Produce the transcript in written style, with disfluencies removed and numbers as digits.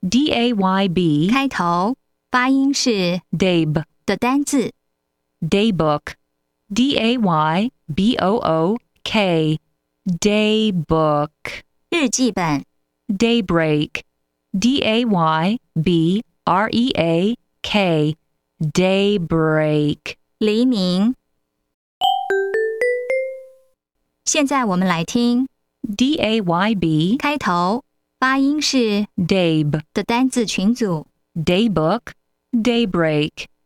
D-A-Y-B 开头发音是 Dabe 的单字 Daybook D-A-Y-B-O-O-K Daybook 日记本 Daybreak D-A-Y-B-R-E-A-K Daybreak 黎明。现在我们来听 D-A-Y-B 开头发音是 Dabe 的单字群组 Daybook Daybreak